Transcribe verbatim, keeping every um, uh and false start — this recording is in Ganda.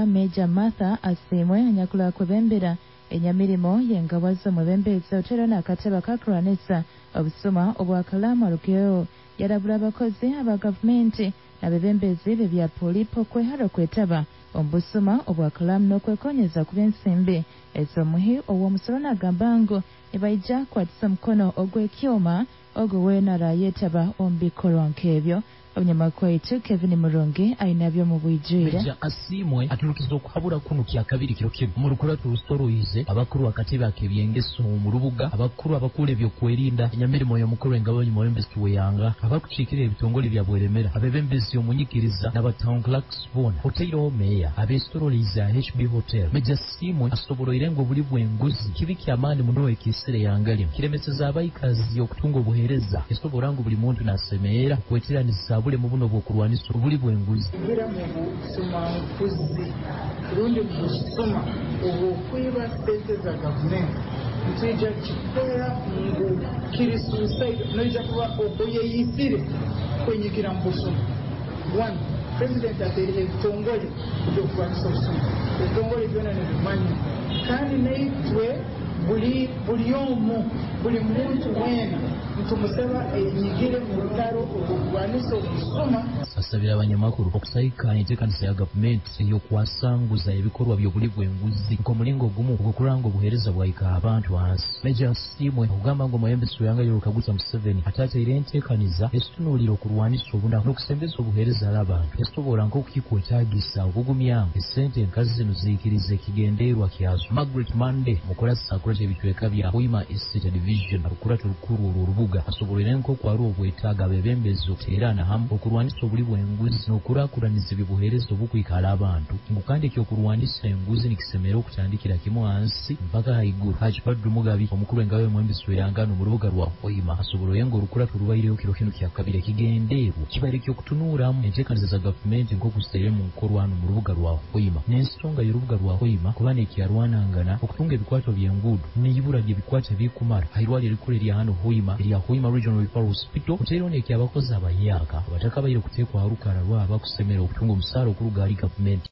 Kabaka Major Martha Asiimwe anyakula kwebembera enyamirimo yengawazo mwebembezi otera n'akateba kakulwanisa obusuma obwakalamu alugeo yalabula abakozi aba gavumenti n'abebembezi be bya polipo kwehara kwetaba ombusuma obwakalamu n'okwekonyeza ku byensimbi ez'omuhi ow'omusolo n'agamba ngo ebaija kwatisa omukono ogw'ekyoma ogwo weenara yeetaba ombikolwa nk'ebyo. Omunyamakuru waitu Kevin Murungi ayina byomu bwijwire. Major Asiimwe atulukiza okuhabula kuno kya kabiri kiro kimu mu lukula tulusitoloize abakulu akatebe ak'ebyengeso mu lubuga abakulu abakulu ebyokwerinda enyamirimo y'omukulu engabonyi mwebembezi weyanga abakukiikira ebitongole bya bweremera abebembezi omunyikiriza n'aba town clerks bona hoteiro meya abesitoloize a H B Hotel. Major Asiimwe asoboloire ngo buli bwenguzi kibi ky'amaani muno ekisire yangali kiremeseza abayikazi okutunga obuheereza esobora ngo buli muntu n'asemeera okwetiraniza bule mu buno bw'okulwanisa obuli bw'enguzi. Ngira mu busuma nkuzi rundi mu busuma obw'okwiba sente za gavumenti ntwijja kikola ngu kiri suicide noija kuba okweyeyisire kwenyigira mu busuma. One, President ateereho ebitongole by'okulwanisa obusuma, ebitongole byona nebimanyi kandi naitwe buli buli omu buli muntu wena ntumusaba enyigire mu lutalo olw'okulwanisa obusuma. Asabira abanyamakulu okusayikanya enteekanisa ya gavumenti ey'okwasanguza ebikolwa by'obuli bw'enguzi nk'omulingo gumu ogw'okulanga obuheereza bwayika abantu hansi. Major Asiimwe okugamba ngo omwebembezi weyanga Yoweri Kaguta Museveni ataateire enteekaniza esitunuulira okulwanisa obuna n'okusembeza obuheereza l'abantu esobola nk'okukikwetaagisa okugumyamu essente enkazi zino ziikiriza ekigendeerwa kyazo. Margaret Mande mukolasa akola ebitweka bya Hoima Estate Division alukulatu lukulu olwo olubuga asobolere nk'okwala obwetaaga abebembezi okuteerana hamu okulwanisa obuli bw'enguzi n'okulaakulaniza ebibuheereza obukwikala abantu ngu kandi ekyokulwanisa enguzi nikisemera okutandikira kimu hansi mpaka haiguru. Haji Badru Mugabi omukulu w'engabo y'omwembezi w'erangano mu lubuga lwa Hoima asobolere ng'olukulatu lubaireyo kiro kinu kya kabiri ekigendeerwa kibaire ky'okutunuulamu enteekaniza za gavumenti nk'okuzitere mu nkolwa hano mu lubuga lwa Hoima n'ensonga y'olubuga lwa Hoima kuba nekyalwanangana okutunga ebikwato by'enguudo n'ibura ly'ebikwate bikumala airwaliro erikulu erya hano Hoima erya Hoima Regional Referral Hospital kuteerawo n'ekyabakozi abayaka abatakabaire okuteekwa alukala lwabo bakusemera okutunga omusaala okuluga ali gavumenti.